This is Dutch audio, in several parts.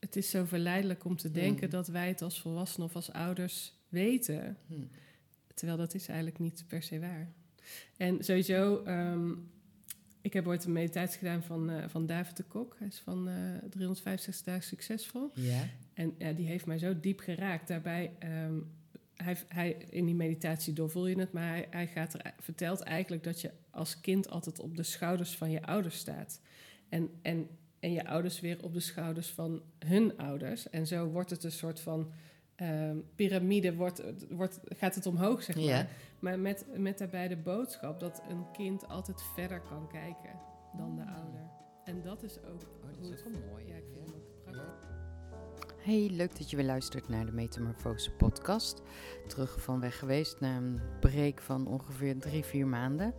het is zo verleidelijk om te denken dat wij het als volwassenen of als ouders weten. Terwijl dat is eigenlijk niet per se waar. En sowieso, ik heb ooit een meditatie gedaan van David de Kok. Hij is van 365 dagen succesvol. Ja. En die heeft mij zo diep geraakt. Daarbij, hij in die meditatie doorvoel je het, maar hij vertelt eigenlijk dat je als kind altijd op de schouders van je ouders staat. En je ouders weer op de schouders van hun ouders. En zo wordt het een soort van piramide, gaat het omhoog, zeg maar. Ja. Maar met daarbij de boodschap dat een kind altijd verder kan kijken dan de ouder. En dat is ook... dat is ook wel mooi. Ja, ik vind het ook prachtig. Hey, leuk dat je weer luistert naar de Metamorfose podcast. Terug van weg geweest na een break van ongeveer 3-4 maanden.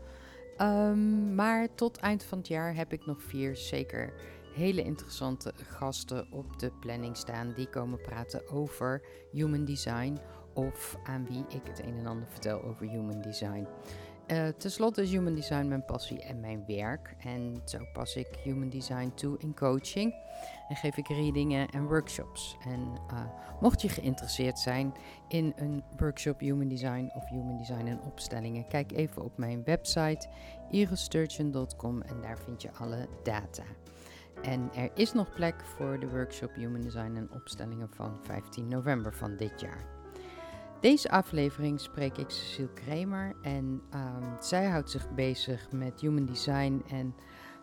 Maar tot eind van het jaar heb ik nog 4 zeker hele interessante gasten op de planning staan. Die komen praten over human design of aan wie ik het een en ander vertel over human design. Ten slotte is human design mijn passie en mijn werk. En zo pas ik human design toe in coaching. En geef ik readingen en workshops. En mocht je geïnteresseerd zijn in een workshop human design of human design en opstellingen, kijk even op mijn website irissturgeon.com en daar vind je alle data. En er is nog plek voor de workshop human design en opstellingen van 15 november van dit jaar. Deze aflevering spreek ik Cecile Kramer en zij houdt zich bezig met human design en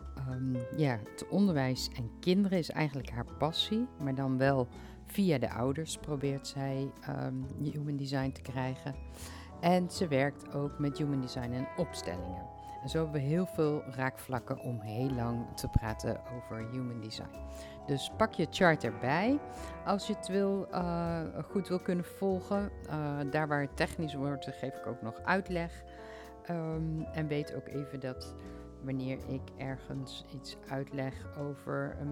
het onderwijs en kinderen is eigenlijk haar passie, maar dan wel via de ouders probeert zij human design te krijgen. En ze werkt ook met human design en opstellingen. En zo hebben we heel veel raakvlakken om heel lang te praten over human design. Dus pak je chart erbij als je het goed wil kunnen volgen. Daar waar het technisch wordt, geef ik ook nog uitleg. En weet ook even dat wanneer ik ergens iets uitleg over een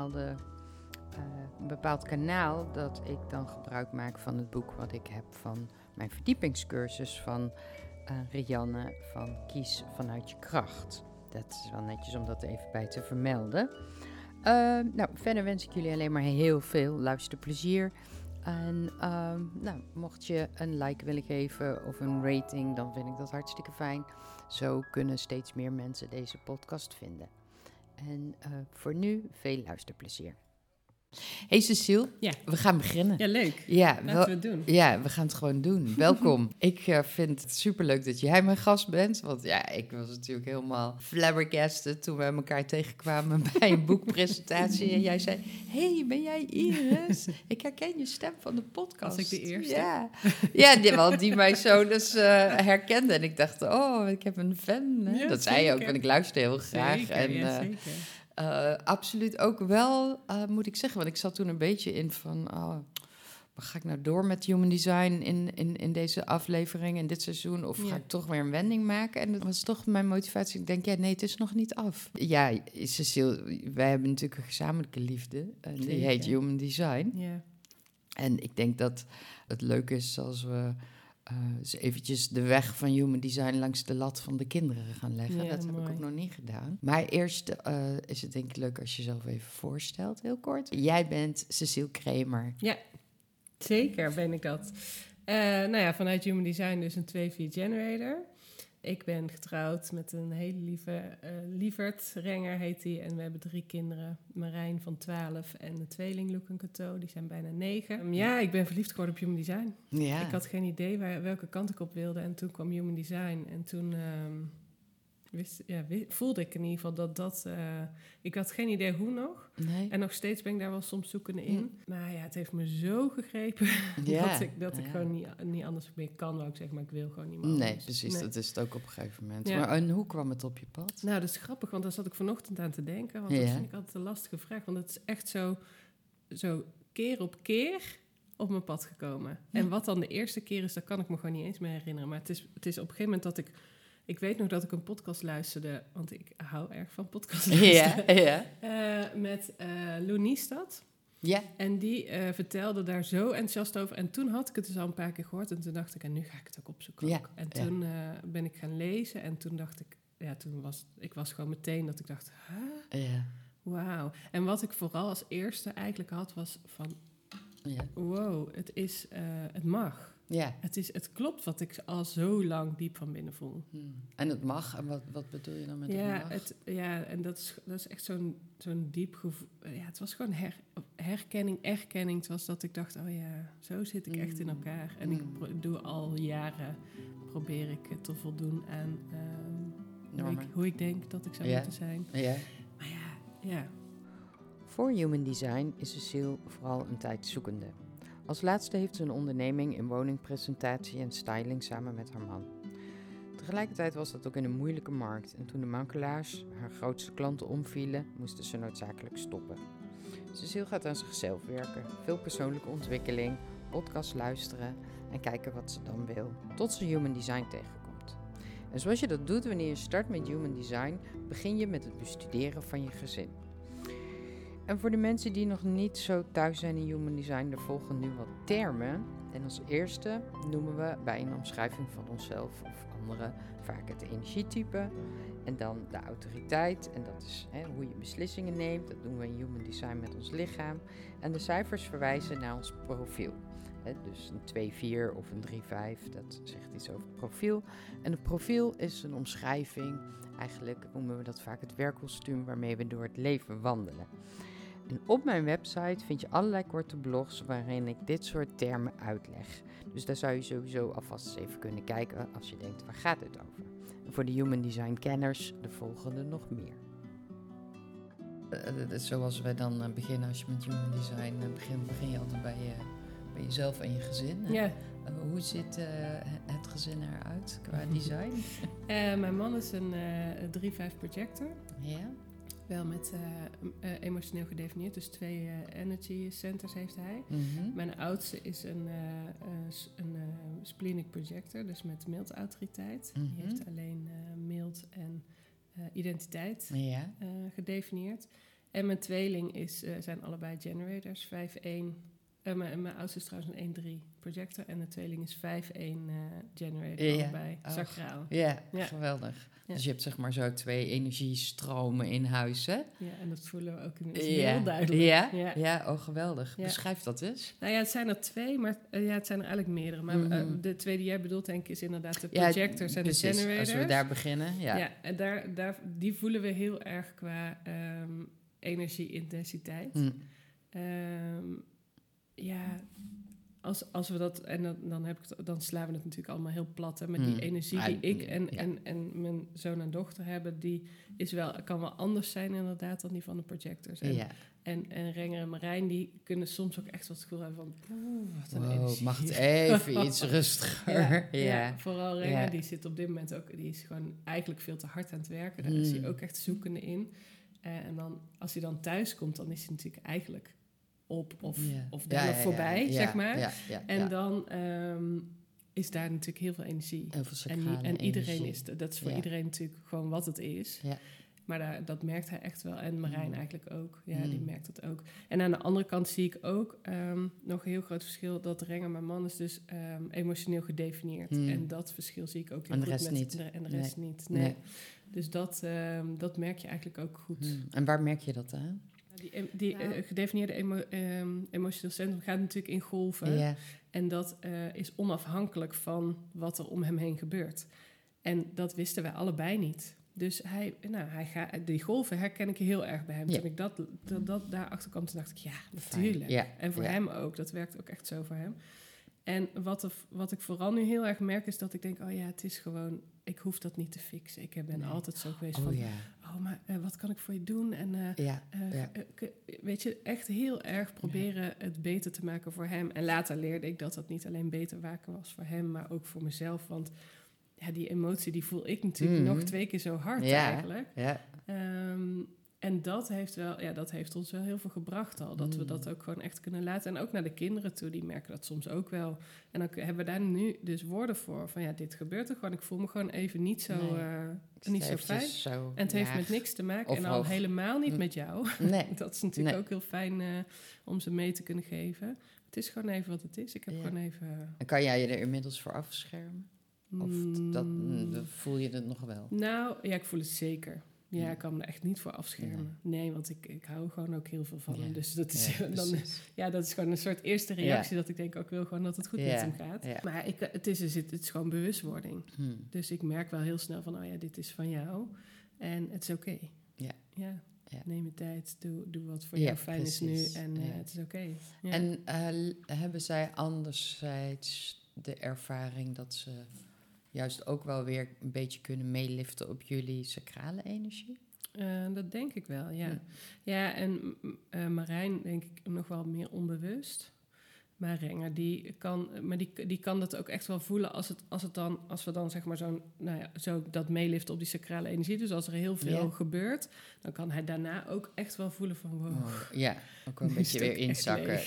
bepaald kanaal, dat ik dan gebruik maak van het boek wat ik heb van mijn verdiepingscursus van Rianne van Kies vanuit je kracht. Dat is wel netjes om dat er even bij te vermelden. Verder wens ik jullie alleen maar heel veel luisterplezier. En mocht je een like willen geven of een rating, dan vind ik dat hartstikke fijn. Zo kunnen steeds meer mensen deze podcast vinden. En voor nu veel luisterplezier. Hey Cecile, Ja. We gaan beginnen. Ja, leuk. Ja, Laten we het doen. Ja, we gaan het gewoon doen. Welkom. Ik vind het superleuk dat jij mijn gast bent. Want ja, ik was natuurlijk helemaal flabbergasted toen we elkaar tegenkwamen bij een boekpresentatie. En jij zei, hey, ben jij Iris? Ik herken je stem van de podcast. Was ik de eerste? Ja, die mij zo dus herkende. En ik dacht, ik heb een fan. Hè? Ja, dat zei je ook, zeker. want ik luister heel graag. Zeker, en, zeker. Absoluut ook wel, moet ik zeggen. Want ik zat toen een beetje in van... maar ga ik nou door met human design in deze aflevering, in dit seizoen? Of ga ik toch weer een wending maken? En dat was toch mijn motivatie. Ik denk, nee, het is nog niet af. Ja, Cecile, wij hebben natuurlijk een gezamenlijke liefde. En die heet human design. Ja. En ik denk dat het leuk is als we... dus eventjes de weg van human design langs de lat van de kinderen gaan leggen. Ja, dat heb ik ook nog niet gedaan. Maar eerst is het denk ik leuk als je jezelf even voorstelt, heel kort. Jij bent Cecile Kramer. Ja, zeker ben ik dat. Vanuit Human Design dus een 2-4 generator. Ik ben getrouwd met een hele lieve Lievert Renger heet hij. En we hebben 3 kinderen. Marijn van 12 en de tweeling Luc en Cato, die zijn bijna 9. Ik ben verliefd geworden op Human Design. Ja. Ik had geen idee welke kant ik op wilde. En toen kwam Human Design. En toen voelde ik in ieder geval dat... ik had geen idee hoe nog. Nee. En nog steeds ben ik daar wel soms zoekende in. Maar ja, het heeft me zo gegrepen dat ik gewoon niet anders meer kan, wou ik zeggen. Maar ik wil gewoon niet meer anders. Nee, precies. Nee. Dat is het ook op een gegeven moment. Ja. Maar en hoe kwam het op je pad? Nou, dat is grappig, want daar zat ik vanochtend aan te denken. Want dat vind ik altijd een lastige vraag. Want het is echt zo keer op keer op mijn pad gekomen. Ja. En wat dan de eerste keer is, dat kan ik me gewoon niet eens meer herinneren. Maar het is op een gegeven moment dat ik weet nog dat ik een podcast luisterde, want ik hou erg van podcasts luisteren. Met Lou Niestad. Ja. En die vertelde daar zo enthousiast over. En toen had ik het dus al een paar keer gehoord. En toen dacht ik, en nu ga ik het ook opzoeken. Ja. En toen ben ik gaan lezen. En toen dacht ik, ik was gewoon meteen dat ik dacht, Ja. Wauw. En wat ik vooral als eerste eigenlijk had, was van... Wow, het mag. Ja. Het klopt wat ik al zo lang diep van binnen voel. En het mag, en wat bedoel je dan met het mag? En dat is echt zo'n diep gevoel. Ja, het was gewoon herkenning, erkenning. Het was dat ik dacht, oh ja, zo zit ik echt in elkaar. En ik doe al jaren, probeer ik te voldoen aan hoe ik denk dat ik zou moeten zijn. Ja. Maar ja. Voor Human Design is Cecile vooral een tijd zoekende. Als laatste heeft ze een onderneming in woningpresentatie en styling samen met haar man. Tegelijkertijd was dat ook in een moeilijke markt en toen de makelaars, haar grootste klanten, omvielen, moesten ze noodzakelijk stoppen. Cecile gaat aan zichzelf werken, veel persoonlijke ontwikkeling, podcasts luisteren en kijken wat ze dan wil, tot ze Human Design tegenkomt. En zoals je dat doet wanneer je start met Human Design, begin je met het bestuderen van je gezin. En voor de mensen die nog niet zo thuis zijn in Human Design, er volgen nu wat termen. En als eerste noemen we bij een omschrijving van onszelf of anderen vaak het energietype. En dan de autoriteit, en dat is hoe je beslissingen neemt. Dat doen we in Human Design met ons lichaam. En de cijfers verwijzen naar ons profiel. Dus een 2-4 of een 3-5, dat zegt iets over het profiel. En het profiel is een omschrijving, eigenlijk noemen we dat vaak het werkkostuum waarmee we door het leven wandelen. En op mijn website vind je allerlei korte blogs waarin ik dit soort termen uitleg. Dus daar zou je sowieso alvast eens even kunnen kijken als je denkt, waar gaat dit over? En voor de Human Design kenners, de volgende nog meer. Zoals wij dan beginnen, als je met Human Design begin je altijd bij jezelf en je gezin. Ja. Hoe ziet het gezin eruit qua design? Mijn man is een 3-5 projector. Ja. Wel met emotioneel gedefinieerd, dus 2 energy centers heeft hij. Mm-hmm. Mijn oudste is een splenic projector, dus met mild autoriteit. Mm-hmm. Die heeft alleen mild en identiteit gedefinieerd. En mijn tweeling zijn allebei generators, 5-1. Mijn oudste is trouwens een 1-3 projector en de tweeling is 5-1 generator, allebei sacraal. Ja, geweldig. Ja. Dus je hebt zeg maar zo 2 energiestromen in huis, hè? Ja, en dat voelen we ook heel duidelijk. Ja, geweldig. Ja. Beschrijf dat eens. Nou ja, het zijn er 2, maar het zijn er eigenlijk meerdere. Maar de 2 die jij bedoelt, denk ik, is inderdaad de projectors en precies, de generators. Als we daar beginnen, ja. En die voelen we heel erg qua energie-intensiteit. Als we dat, en dan slaan we het natuurlijk allemaal heel plat. Hè, met die energie die ik en mijn zoon en dochter hebben, die kan wel anders zijn inderdaad dan die van de projectors. En Renger en Marijn, die kunnen soms ook echt wat gevoel hebben van, wat een energie. Mag het even iets rustiger? Vooral Renger, die zit op dit moment ook, die is gewoon eigenlijk veel te hard aan het werken. Daar is hij ook echt zoekende in. En dan, als hij dan thuis komt, dan is hij natuurlijk eigenlijk op of voorbij, zeg maar. En dan is daar natuurlijk heel veel energie. Heel veel en iedereen dat is voor iedereen natuurlijk gewoon wat het is. Ja. Maar dat merkt hij echt wel. En Marijn eigenlijk ook. Ja, die merkt dat ook. En aan de andere kant zie ik ook nog een heel groot verschil. Dat Renger, mijn man, is dus emotioneel gedefinieerd. En dat verschil zie ik ook heel goed. En de rest niet. Nee. Dus dat merk je eigenlijk ook goed. En waar merk je dat aan? Die gedefinieerde emotioneel centrum gaat natuurlijk in golven. Ja. En dat is onafhankelijk van wat er om hem heen gebeurt. En dat wisten wij allebei niet. Dus die golven herken ik heel erg bij hem. Toen ik dat daarachter kwam, toen dacht ik, ja, natuurlijk. Ja. En voor hem ook. Dat werkt ook echt zo voor hem. En wat ik vooral nu heel erg merk, is dat ik denk, het is gewoon, ik hoef dat niet te fixen. Ik ben altijd zo geweest van, maar wat kan ik voor je doen? En weet je, echt heel erg proberen het beter te maken voor hem. En later leerde ik dat niet alleen beter maken was voor hem, maar ook voor mezelf. Want die emotie, die voel ik natuurlijk nog 2 keer zo hard eigenlijk. Ja. En dat heeft ons wel heel veel gebracht al. Dat we dat ook gewoon echt kunnen laten. En ook naar de kinderen toe, die merken dat soms ook wel. En dan hebben we daar nu dus woorden voor. Van dit gebeurt er gewoon. Ik voel me gewoon even niet zo fijn. En het heeft met niks te maken. En al helemaal niet met jou. Nee. Dat is natuurlijk ook heel fijn om ze mee te kunnen geven. Het is gewoon even wat het is. Ik heb gewoon even... En kan jij je er inmiddels voor afschermen? Of voel je het nog wel? Nou, ik voel het zeker. Ja, ik kan me er echt niet voor afschermen. Nee, want ik hou gewoon ook heel veel van hem. Dus dat is, dat is gewoon een soort eerste reactie dat ik denk, ik wil gewoon dat het goed met hem gaat. Ja. Maar het is gewoon bewustwording. Dus ik merk wel heel snel van, dit is van jou. En het is oké. Ja. Neem je tijd, doe wat voor jou fijn is nu en het is oké. Ja. En hebben zij anderzijds de ervaring dat ze juist ook wel weer een beetje kunnen meeliften op jullie sacrale energie? Dat denk ik wel, ja. Ja, en Marijn denk ik nog wel meer onbewust. Maar Renger, die kan dat ook echt wel voelen als we dan zeg maar zo dat meeliften op die sacrale energie. Dus als er heel veel gebeurt, dan kan hij daarna ook echt wel voelen van wow. Ja, ook wel een beetje weer inzakken.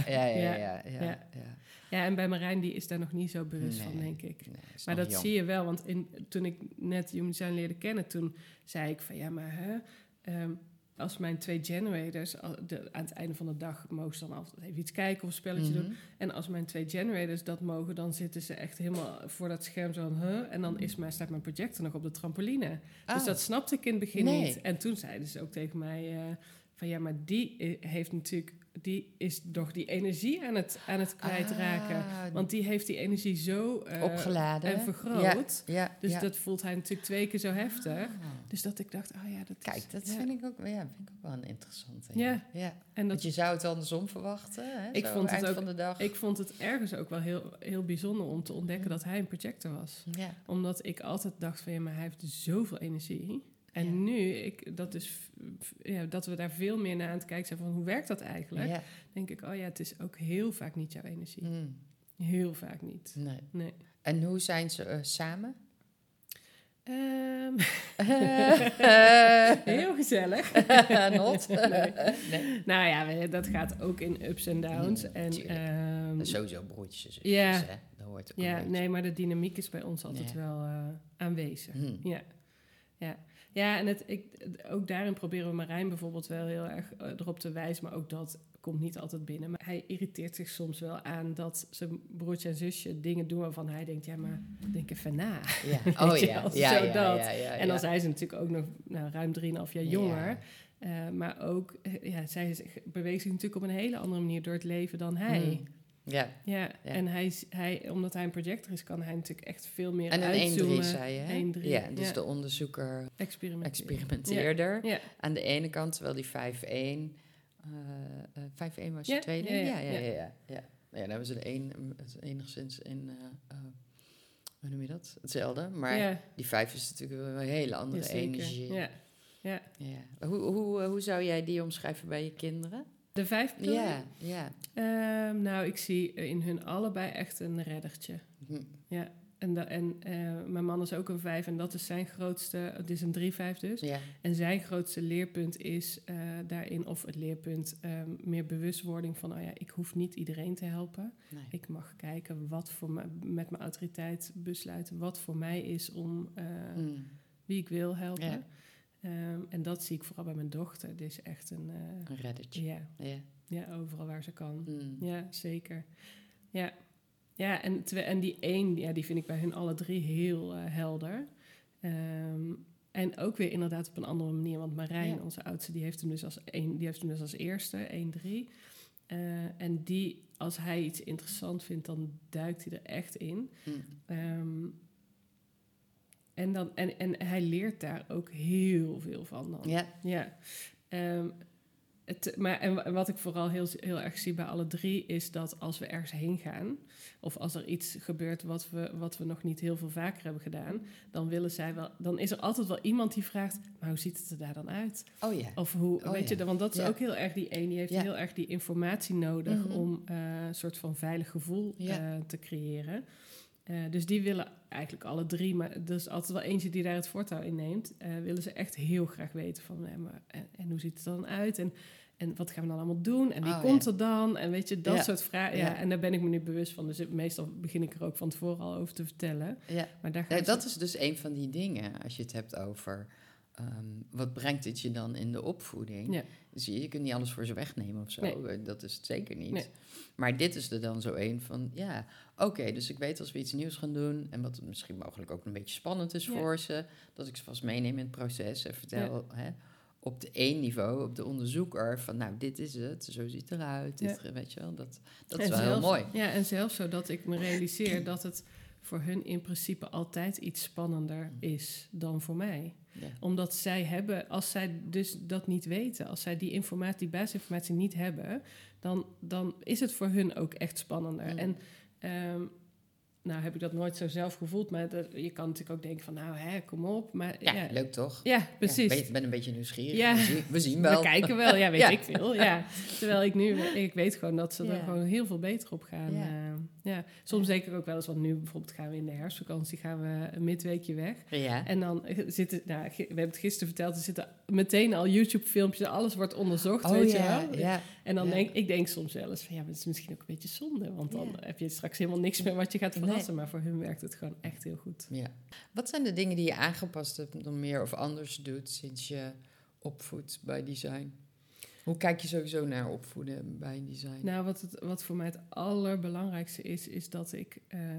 Ja, en bij Marijn, die is daar nog niet zo bewust van, denk ik. Nee, maar dat zie je wel, want toen ik net Human Design leerde kennen, toen zei ik van als mijn 2 generators, aan het einde van de dag mogen ze dan altijd even iets kijken of een spelletje doen. En als mijn 2 generators dat mogen, dan zitten ze echt helemaal voor dat scherm zo en dan staat mijn projector nog op de trampoline. Dus dat snapte ik in het begin niet. En toen zeiden ze ook tegen mij maar die heeft natuurlijk, die is toch die energie aan het kwijtraken. Want die heeft die energie zo opgeladen en vergroot. Dus dat voelt hij natuurlijk 2 keer zo heftig. Dus dat ik dacht, dat vind ik ook wel een interessante. Ja. En want je zou het andersom verwachten, hè? Ik vond het ergens ook wel heel, heel bijzonder om te ontdekken dat hij een projector was. Ja. Omdat ik altijd dacht van, maar hij heeft zoveel energie. En nu, dat we daar veel meer naar aan het kijken zijn van hoe werkt dat eigenlijk, denk ik, het is ook heel vaak niet jouw energie. Heel vaak niet. Nee. En hoe zijn ze samen? Heel gezellig. Not? Nee. Nou ja, dat gaat ook in ups en downs. Sowieso broertjes. Ja. Dat hoort ook maar de dynamiek is bij ons altijd wel aanwezig. Ja, en ook daarin proberen we Marijn bijvoorbeeld wel heel erg erop te wijzen, maar ook dat komt niet altijd binnen. Maar hij irriteert zich soms wel aan dat zijn broertje en zusje dingen doen waarvan hij denkt, maar denk even na. En dan zijn ze natuurlijk ook nog ruim 3,5 jaar jonger. Maar ook, zij beweegt zich natuurlijk op een hele andere manier door het leven dan hij. En hij, omdat hij een projector is, kan hij natuurlijk echt veel meer uitzoomen. En een 1-3 zei je, hè? 1-3, ja, dus de onderzoeker experimenteerder. Ja. Aan de ene kant, terwijl die 5-1... 5-1 was je tweede? Ja. Dan hebben ze enigszins in... hoe noem je dat? Hetzelfde. Maar die 5 is natuurlijk een hele andere energie. Ja. Hoe zou jij die omschrijven bij je kinderen? De 5 pillen? Ja. Ik zie in hun allebei echt een reddertje. Ja. En mijn man is ook een 5 en dat is zijn grootste... Het is een 3-5 dus. Ja. En zijn grootste leerpunt is daarin... of het leerpunt meer bewustwording van... ik hoef niet iedereen te helpen. Nee. Ik mag kijken wat voor mij, met mijn autoriteit besluiten... wat voor mij is om wie ik wil helpen. Ja. En dat zie ik vooral bij mijn dochter. Die is echt een reddertje. Ja, overal waar ze kan. Ja, zeker. Ja, en die 1, die vind ik bij hun alle 3 heel helder. En ook weer inderdaad op een andere manier. Want Marijn, onze oudste, die heeft hem dus als eerste, 1-3. En die, als hij iets interessant vindt, dan duikt hij er echt in. En hij leert daar ook heel veel van dan. Ja. En wat ik vooral heel, heel erg zie bij alle 3... is dat als we ergens heen gaan... of als er iets gebeurt wat we nog niet heel veel vaker hebben gedaan... dan is er altijd wel iemand die vraagt... maar hoe ziet het er daar dan uit? Oh ja. Of hoe, weet je, want dat is ook heel erg die 1... die heeft heel erg die informatie nodig... om een soort van veilig gevoel te creëren... Dus die willen eigenlijk alle 3, maar er is altijd wel eentje die daar het voortouw in neemt. Willen ze echt heel graag weten van, en hoe ziet het er dan uit? En wat gaan we dan allemaal doen? En wie komt er dan? En weet je, dat soort vragen. Ja, en daar ben ik me nu bewust van. Dus meestal begin ik er ook van tevoren al over te vertellen. Ja. Maar daar dat is dus een van die dingen, als je het hebt over wat brengt het je dan in de opvoeding? Ja. Zie je, je kunt niet alles voor ze wegnemen of zo. Nee. Dat is het zeker niet. Nee. Maar dit is er dan zo een van, oké, dus ik weet als we iets nieuws gaan doen en wat misschien mogelijk ook een beetje spannend is voor ze, dat ik ze vast meeneem in het proces en vertel op de één niveau, op de onderzoeker, van nou, dit is het, zo ziet het eruit. Dit, weet je wel, dat is wel heel mooi. Ja, en zelfs zodat ik me realiseer dat het voor hun in principe altijd iets spannender is dan voor mij. Ja. Omdat zij hebben, als zij dus dat niet weten, als zij die basisinformatie niet hebben, dan is het voor hun ook echt spannender. En nou heb ik dat nooit zo zelf gevoeld, maar je kan natuurlijk ook denken van, nou, kom op. Maar, leuk toch? Ja, precies. Ik ben een beetje nieuwsgierig. Ja. We zien wel. We kijken wel, weet ik veel. Ja. Terwijl ik weet gewoon dat ze er gewoon heel veel beter op gaan. Soms zeker ook wel eens, want nu bijvoorbeeld gaan we in de herfstvakantie, gaan we een midweekje weg. Ja. En dan zitten, we hebben het gisteren verteld, er zitten meteen al YouTube-filmpjes, alles wordt onderzocht, weet je wel. Ja. En dan denk soms wel eens van, dat is misschien ook een beetje zonde, want dan heb je straks helemaal niks meer wat je gaat verrassen. Maar voor hun werkt het gewoon echt heel goed. Ja. Wat zijn de dingen die je aangepast hebt, dan meer of anders doet sinds je opvoedt bij design? Hoe kijk je sowieso naar opvoeden bij design? Nou, wat voor mij het allerbelangrijkste is dat ik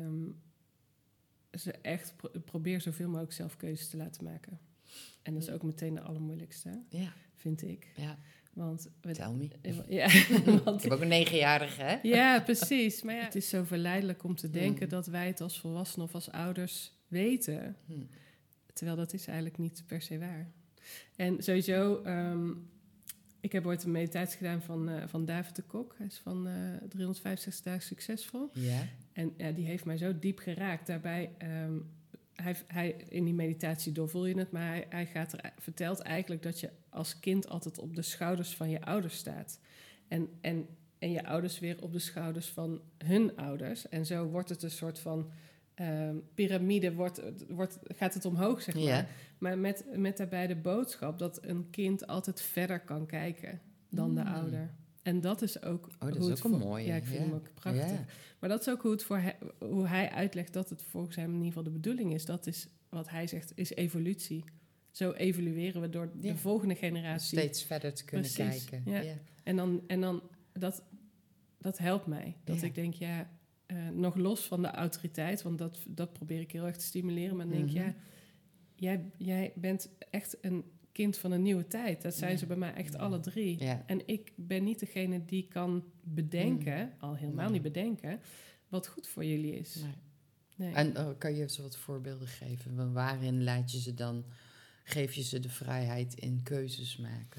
ze echt probeer zoveel mogelijk zelf keuzes te laten maken. En dat is ook meteen de allermoeilijkste, vind ik. Ja. Want Tell me. Ja, ik heb ook een 9-jarige, hè? Ja, precies. Maar het is zo verleidelijk om te denken dat wij het als volwassenen of als ouders weten. Terwijl dat is eigenlijk niet per se waar. En sowieso, ik heb ooit een meditatie gedaan van David de Kok. Hij is van 365 dagen succesvol. Ja. En die heeft mij zo diep geraakt. Daarbij, hij in die meditatie doorvoel je het, maar hij vertelt eigenlijk dat je als kind altijd op de schouders van je ouders staat. En je ouders weer op de schouders van hun ouders. En zo wordt het een soort van piramide, gaat het omhoog, zeg maar. Ja. Maar met daarbij de boodschap dat een kind altijd verder kan kijken dan de ouder. En dat is ook dat is ook een mooie. Ja, ik vind hem ook prachtig. Ja. Maar dat is ook hoe hij uitlegt dat het volgens hem in ieder geval de bedoeling is. Dat is wat hij zegt, is evolutie. Zo evalueren we door de volgende generatie. Steeds verder te kunnen kijken. Ja. Ja. En dan dat helpt mij. Dat ik denk, nog los van de autoriteit, want dat probeer ik heel erg te stimuleren. Maar dan denk jij bent echt een kind van een nieuwe tijd. Dat zijn ze bij mij echt alle drie. Ja. En ik ben niet degene die kan bedenken, al helemaal niet bedenken, wat goed voor jullie is. Nee. En kan je eens wat voorbeelden geven? Want waarin geef je ze de vrijheid in keuzes maken?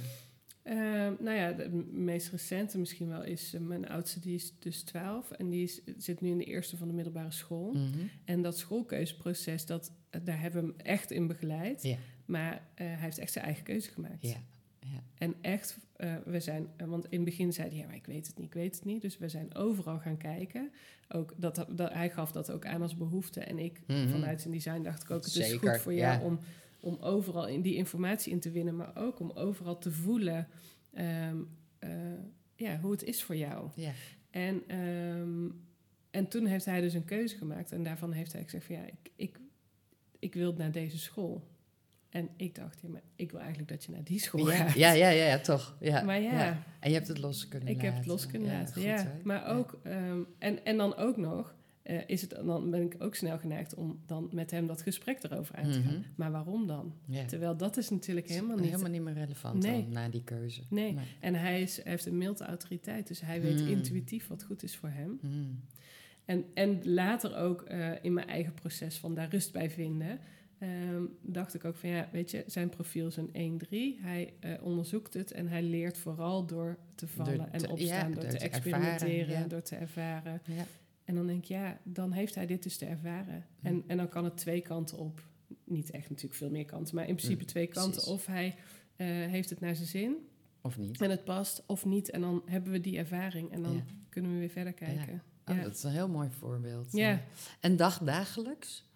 De meest recente misschien wel is mijn oudste, die is dus 12 en die zit nu in de eerste van de middelbare school. Mm-hmm. En dat schoolkeuzeproces, daar hebben we hem echt in begeleid. Ja. Maar hij heeft echt zijn eigen keuze gemaakt. Ja. Ja. En echt, want in het begin zei hij, maar ik weet het niet. Dus we zijn overal gaan kijken. Ook hij gaf dat ook aan als behoefte. En ik, vanuit zijn design, dacht ik ook, het is goed voor jou om overal in die informatie in te winnen, maar ook om overal te voelen hoe het is voor jou. Ja. En toen heeft hij dus een keuze gemaakt en daarvan heeft hij gezegd van ik wil naar deze school. En ik dacht, maar ik wil eigenlijk dat je naar die school gaat. Ja, toch. Ja. Maar ja. En je hebt het los kunnen laten. Ik heb het los kunnen laten, ja. Goed, maar ook, en dan ook nog, dan ben ik ook snel geneigd om dan met hem dat gesprek erover aan te gaan. Maar waarom dan? Ja. Terwijl dat is natuurlijk helemaal niet meer relevant dan, na die keuze. Nee. En hij heeft een milde autoriteit, dus hij weet intuïtief wat goed is voor hem. En later ook in mijn eigen proces van daar rust bij vinden, dacht ik ook van weet je, zijn profiel is een 1-3. Hij onderzoekt het en hij leert vooral door te vallen en opstaan, door te experimenteren, door te ervaren. Ja. En dan denk ik, dan heeft hij dit dus te ervaren. En dan kan het twee kanten op. Niet echt natuurlijk veel meer kanten, maar in principe twee kanten. Precies. Of hij heeft het naar zijn zin. Of niet. En het past, of niet. En dan hebben we die ervaring. En dan kunnen we weer verder kijken. Ja. Dat is een heel mooi voorbeeld. Ja. En dagelijks?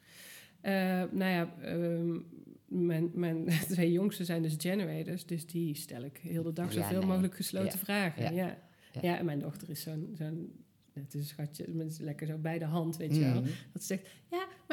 Mijn twee jongsten zijn dus generators. Dus die stel ik heel de dag zoveel mogelijk gesloten vragen. Ja, en mijn dochter is zo'n het is een schatje, met lekker zo bij de hand, weet je wel. Dat ze zegt, maar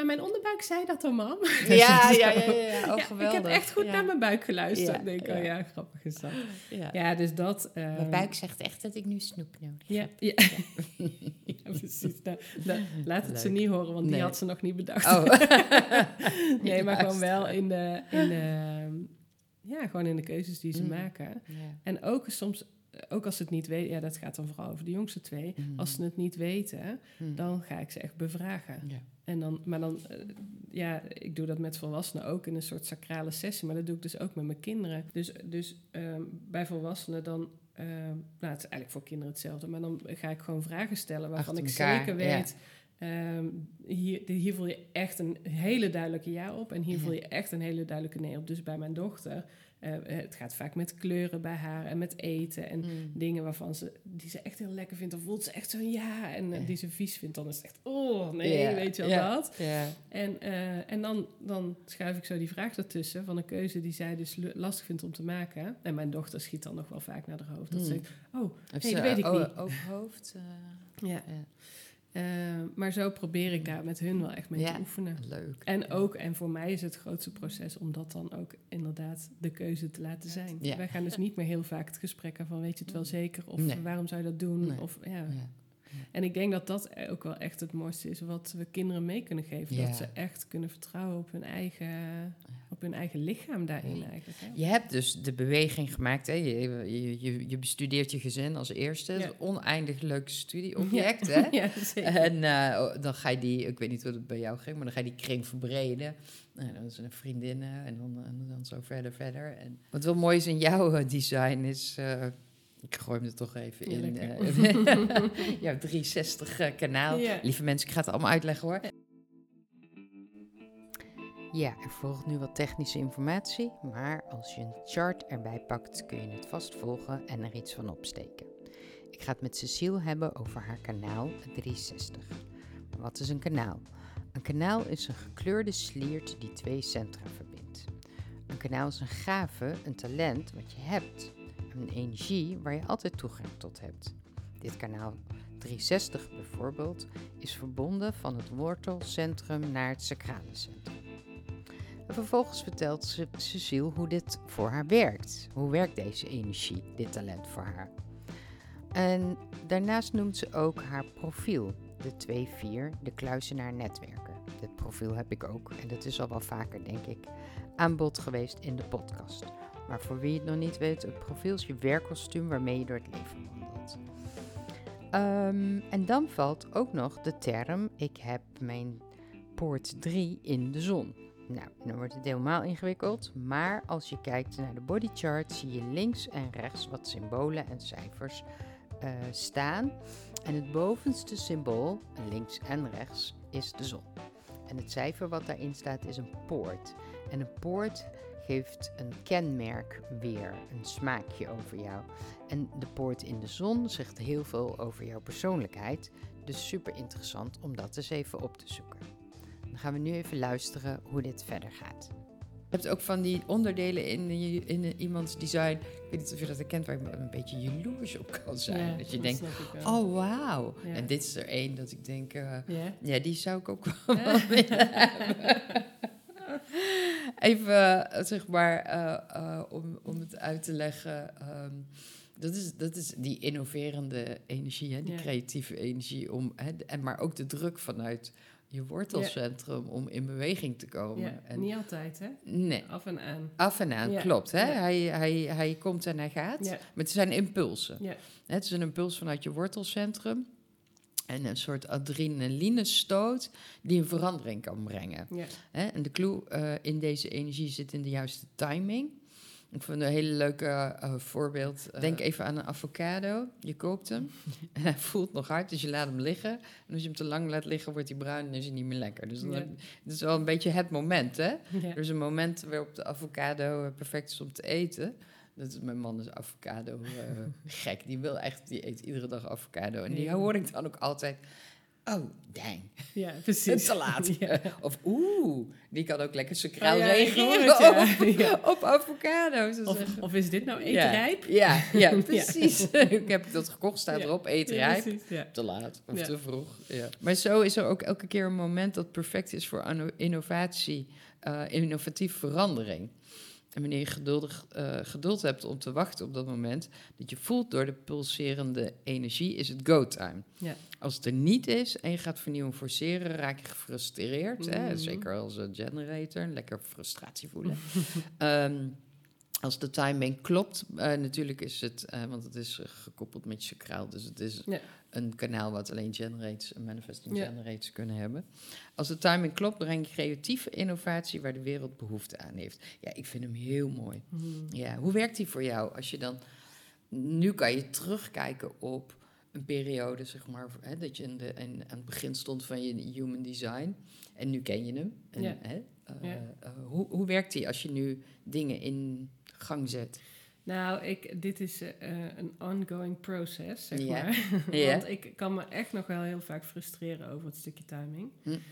mijn onderbuik zei dat dan, mam. Ja. Oh, Ja, geweldig. ik heb echt goed naar mijn buik geluisterd. Ja, Denk ik, ja. oh ja, grappig is dat. Ja. Ja, dus dat... Mijn buik zegt echt dat ik nu snoep nodig heb. Ja. Ja, precies. Laat het ze Leuk. niet horen, want die Nee. had ze nog niet bedacht. Oh. Nee, maar gewoon wel Luisteren. gewoon in de keuzes die ze Mm. maken. Ja. En ook soms, ook als ze het niet weten, ja, dat gaat dan vooral over de jongste twee. Mm. Als ze het niet weten, Mm. dan ga ik ze echt bevragen. Ja. En dan, maar dan, ik doe dat met volwassenen ook in een soort sacrale sessie, maar dat doe ik dus ook met mijn kinderen. Dus bij volwassenen dan, nou, het is eigenlijk voor kinderen hetzelfde, maar dan ga ik gewoon vragen stellen waarvan Achter ik elkaar, zeker weet, hier voel je echt een hele duidelijke ja op en hier voel je echt een hele duidelijke nee op. Dus bij mijn dochter, het gaat vaak met kleuren bij haar en met eten en dingen waarvan die ze echt heel lekker vindt. Dan voelt ze echt zo'n ja. En die ze vies vindt, dan is het echt, oh nee, weet je wel dat. Ja. En dan schuif ik zo die vraag ertussen van een keuze die zij dus lastig vindt om te maken. En mijn dochter schiet dan nog wel vaak naar haar hoofd. Dat ze zegt, nee, dat weet ik niet. Ook hoofd. Ja. Maar zo probeer ik daar met hun wel echt mee te oefenen. Leuk. En voor mij is het grootste proces om dat dan ook inderdaad de keuze te laten zijn. Ja. Wij gaan dus niet meer heel vaak het gesprek aan van weet je het wel zeker? Of waarom zou je dat doen? Nee. Of, En ik denk dat dat ook wel echt het mooiste is wat we kinderen mee kunnen geven. Ja. Dat ze echt kunnen vertrouwen op hun eigen lichaam daarin eigenlijk. Hè? Je hebt dus de beweging gemaakt. Hè? Je bestudeert je gezin als eerste. Ja. Dat is een oneindig leuk studieobject. Hè? Ja, zeker. En dan ga je ik weet niet hoe het bij jou ging, maar dan ga je die kring verbreden. Dan zijn er vriendinnen en dan zo verder. En wat wel mooi is in jouw design is... ik gooi hem er toch even in. Jouw 360 kanaal. Ja. Lieve mensen, ik ga het allemaal uitleggen hoor. Ja, er volgt nu wat technische informatie, maar als je een chart erbij pakt kun je het vast volgen en er iets van opsteken. Ik ga het met Cecile hebben over haar kanaal 360. Maar wat is een kanaal? Een kanaal is een gekleurde sliert die twee centra verbindt. Een kanaal is een gave, een talent wat je hebt. Een energie waar je altijd toegang tot hebt. Dit kanaal 360 bijvoorbeeld is verbonden van het wortelcentrum naar het sacrale centrum. En vervolgens vertelt Cecile hoe dit voor haar werkt. Hoe werkt deze energie, dit talent voor haar? En daarnaast noemt ze ook haar profiel, de 2-4, de kluizenaar netwerken. Dit profiel heb ik ook en dat is al wel vaker, denk ik, aan bod geweest in de podcast. Maar voor wie het nog niet weet, het profiel is je werkkostuum waarmee je door het leven wandelt. En dan valt ook nog de term, ik heb mijn poort 3 in de zon. Nou, dan wordt het helemaal ingewikkeld, maar als je kijkt naar de bodychart zie je links en rechts wat symbolen en cijfers staan. En het bovenste symbool, links en rechts, is de zon. En het cijfer wat daarin staat is een poort. En een poort geeft een kenmerk weer, een smaakje over jou. En de poort in de zon zegt heel veel over jouw persoonlijkheid. Dus super interessant om dat eens even op te zoeken. Dan gaan we nu even luisteren hoe dit verder gaat. Je hebt ook van die onderdelen in iemands design. Ik weet niet of je dat herkent, waar je een beetje jaloers op kan zijn. Ja, dat je dat denkt, snap ik wel. oh wauw. Ja. En dit is er één dat ik denk, Ja? die zou ik ook wel willen hebben. Even, zeg maar, om het uit te leggen. Dat is die innoverende energie, hè, die creatieve energie. Maar ook de druk vanuit je wortelcentrum om in beweging te komen. Ja, En, niet altijd, hè? nee, Af en aan. af en aan, Ja. klopt. Hè? Ja. Hij komt en hij gaat. Ja. Maar het zijn impulsen. Ja. Het is een impuls vanuit je wortelcentrum. En een soort adrenalinestoot die een verandering kan brengen. Ja. En de clue in deze energie zit in de juiste timing. Ik vond een hele leuke voorbeeld. Denk even aan een avocado. Je koopt hem en hij voelt nog hard, dus je laat hem liggen. En als je hem te lang laat liggen, wordt hij bruin en is hij niet meer lekker. Dus dat is wel een beetje het moment, hè? Ja. Er is een moment waarop de avocado perfect is om te eten. Dat is, mijn man is avocado gek. Die eet iedere dag avocado. En die hoor ik dan ook altijd... oh, dang. Ja, precies. Te laat. Ja. Of die kan ook lekker sucraal Ik reageren hoor het, ja. op avocado's. Of is dit nou eetrijp? Ja, precies. Ik heb dat gekocht, staat erop, eetrijp. Precies, ja. Te laat of Ja. te vroeg. Ja. Maar zo is er ook elke keer een moment dat perfect is voor innovatie, innovatieve verandering. En wanneer je geduld hebt om te wachten op dat moment, dat je voelt door de pulserende energie, is het go-time. Ja. Als het er niet is en je gaat vernieuwen forceren, raak je gefrustreerd. Hè? Zeker als een generator, lekker frustratie voelen. Als de timing klopt, natuurlijk is het, want het is gekoppeld met je sucraal, dus het is een kanaal wat alleen generators en manifesting generators kunnen hebben. Als de timing klopt, breng je creatieve innovatie waar de wereld behoefte aan heeft. Ja, ik vind hem heel mooi. Ja, hoe werkt die voor jou? Als je dan, nu kan je terugkijken op een periode, zeg maar, hè, dat je aan het begin stond van je human design en nu ken je hem. En, hoe werkt die als je nu dingen in gang zet? Nou, dit is een ongoing process, zeg Ja. maar. Ja. Want ik kan me echt nog wel heel vaak frustreren over het stukje timing.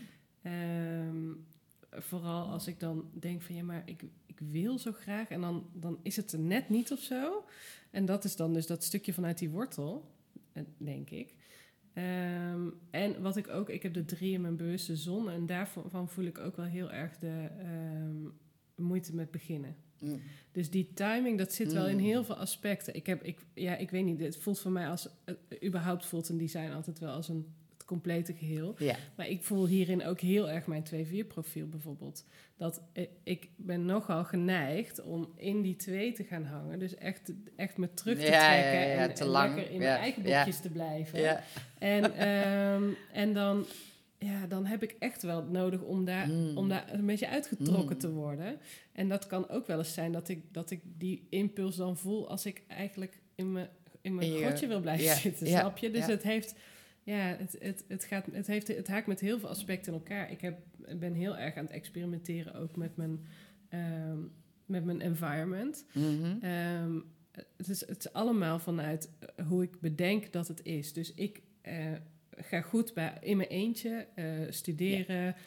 Vooral als ik dan denk van, ja, maar ik wil zo graag en dan is het er net niet of zo. En dat is dan dus dat stukje vanuit die wortel, denk ik. En wat ik heb de 3 in mijn bewuste zon en daarvan voel ik ook wel heel erg de moeite met beginnen. Dus die timing, dat zit wel in heel veel aspecten. Ik weet niet, het voelt voor mij als, überhaupt voelt een design altijd wel als het complete geheel. Ja. Maar ik voel hierin ook heel erg mijn 2-4 profiel bijvoorbeeld. Dat ik ben nogal geneigd om in die 2 te gaan hangen. Dus echt me terug te trekken en lekker in mijn eigen boekjes te blijven. Ja. En dan heb ik echt wel nodig om daar een beetje uitgetrokken te worden. En dat kan ook wel eens zijn dat ik die impuls dan voel als ik eigenlijk in mijn grotje wil blijven zitten, snap je? Dus het heeft... Ja, het haakt met heel veel aspecten in elkaar. Ik ben heel erg aan het experimenteren ook met mijn environment. Het is allemaal vanuit hoe ik bedenk dat het is. Dus ik ga goed in mijn eentje studeren.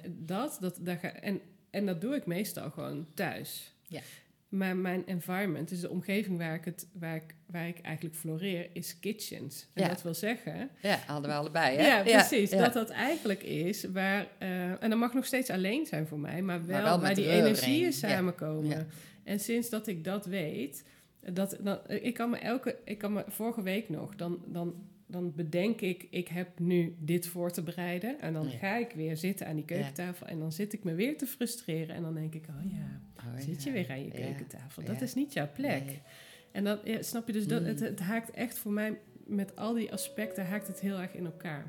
En dat doe ik meestal gewoon thuis. Ja. Maar mijn environment, dus de omgeving waar ik eigenlijk floreer, is kitchens. En dat wil zeggen... Ja, hadden we allebei, hè? Ja, precies. Ja. Dat eigenlijk is waar... en dat mag nog steeds alleen zijn voor mij, maar wel waar die energieën samenkomen. Ja. En sinds dat ik dat weet... Ik kan me vorige week nog... Dan bedenk ik heb nu dit voor te bereiden. En dan ga ik weer zitten aan die keukentafel. En dan zit ik me weer te frustreren. En dan denk ik, zit je weer aan je keukentafel. Dat is niet jouw plek. Nee. En dan, snap je, dus het haakt echt voor mij... Met al die aspecten haakt het heel erg in elkaar.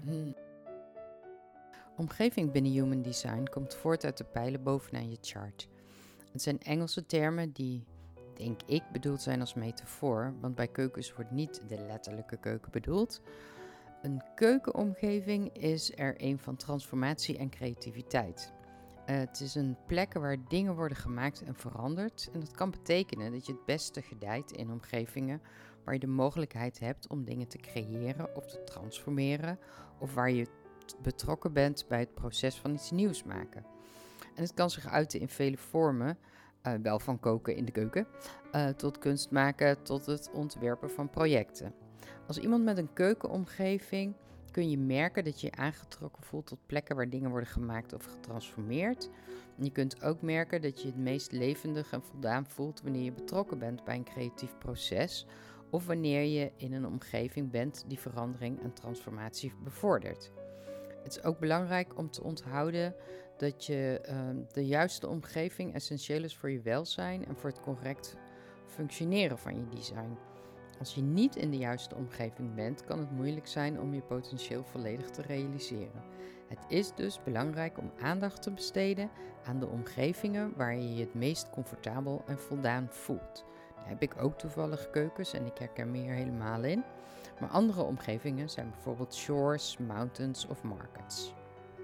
Omgeving binnen Human Design komt voort uit de pijlen bovenaan je chart. Het zijn Engelse termen die... denk ik, bedoeld zijn als metafoor, want bij keukens wordt niet de letterlijke keuken bedoeld. Een keukenomgeving is er een van transformatie en creativiteit. Het is een plek waar dingen worden gemaakt en veranderd. En dat kan betekenen dat je het beste gedijt in omgevingen waar je de mogelijkheid hebt om dingen te creëren of te transformeren, of waar je betrokken bent bij het proces van iets nieuws maken. En het kan zich uiten in vele vormen. Wel van koken in de keuken, tot kunst maken, tot het ontwerpen van projecten. Als iemand met een keukenomgeving kun je merken dat je je aangetrokken voelt tot plekken waar dingen worden gemaakt of getransformeerd. En je kunt ook merken dat je het meest levendig en voldaan voelt wanneer je betrokken bent bij een creatief proces of wanneer je in een omgeving bent die verandering en transformatie bevordert. Het is ook belangrijk om te onthouden dat de juiste omgeving essentieel is voor je welzijn en voor het correct functioneren van je design. Als je niet in de juiste omgeving bent, kan het moeilijk zijn om je potentieel volledig te realiseren. Het is dus belangrijk om aandacht te besteden aan de omgevingen waar je je het meest comfortabel en voldaan voelt. Daar heb ik ook toevallig keukens en ik herken me hier helemaal in. Maar andere omgevingen zijn bijvoorbeeld shores, mountains of markets.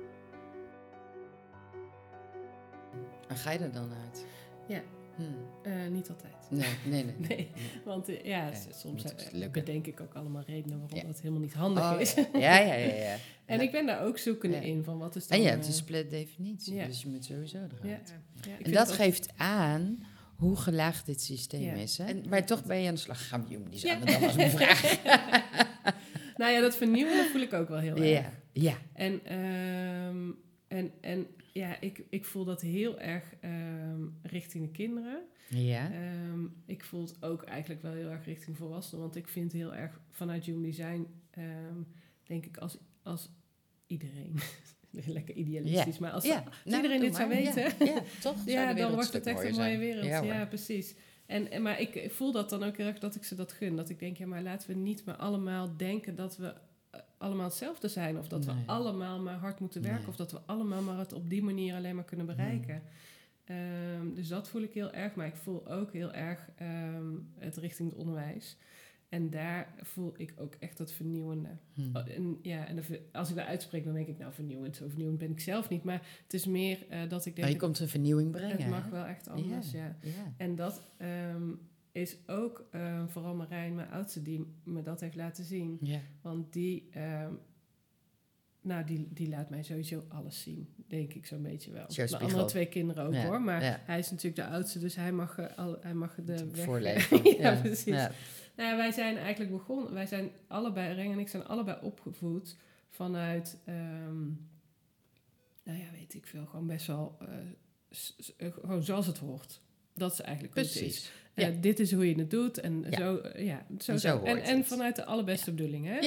En ga je er dan uit? Ja, niet altijd. Nee. Want soms bedenk ik ook allemaal redenen waarom dat helemaal niet handig is. Ja. En ik ben daar ook zoekende in, van wat is dan... En je hebt een split definitie, Ja. dus je moet sowieso eruit. Ja, ik En vind dat ook- geeft aan hoe gelaagd dit systeem is. Hè? Maar toch ben je aan de slag gegaan met human design, want dat was mijn vraag. Nou ja, dat vernieuwen voel ik ook wel heel erg. Ja. En ja, ik voel dat heel erg richting de kinderen. Ja. Ik voel het ook eigenlijk wel heel erg richting volwassenen. Want ik vind heel erg vanuit Human Design, denk ik, als iedereen... Lekker idealistisch, maar als iedereen dit zou weten... Ja, toch? Ja, dan wordt het echt een mooie zijn. wereld. Ja, Ja, precies. Maar ik voel dat dan ook heel erg dat ik ze dat gun. Dat ik denk, ja, maar laten we niet meer allemaal denken dat we allemaal hetzelfde zijn. Of dat we allemaal maar hard moeten werken. Nee. Of dat we allemaal maar het op die manier alleen maar kunnen bereiken. Dus dat voel ik heel erg. Maar ik voel ook heel erg het richting het onderwijs. En daar voel ik ook echt dat vernieuwende. Als ik dat uitspreek, dan denk ik, nou, vernieuwend. Zo vernieuwend ben ik zelf niet. Maar het is meer dat ik denk... Maar je komt een vernieuwing brengen. Het mag wel echt anders, ja. En dat is ook vooral Marijn, mijn oudste, die me dat heeft laten zien. Ja. Want die laat mij sowieso alles zien, denk ik zo'n beetje wel. De andere 2 kinderen ook, hoor. Maar hij is natuurlijk de oudste, dus hij mag de weg... Voorleven. Ja, precies. Ja. Nou ja, wij zijn eigenlijk begonnen... Wij zijn allebei, Reng en ik zijn allebei opgevoed vanuit... weet ik veel, gewoon best wel... gewoon zoals het hoort. Dat is eigenlijk hoe het is. Dit is hoe je het doet. En zo. En vanuit de allerbeste bedoeling. Hè?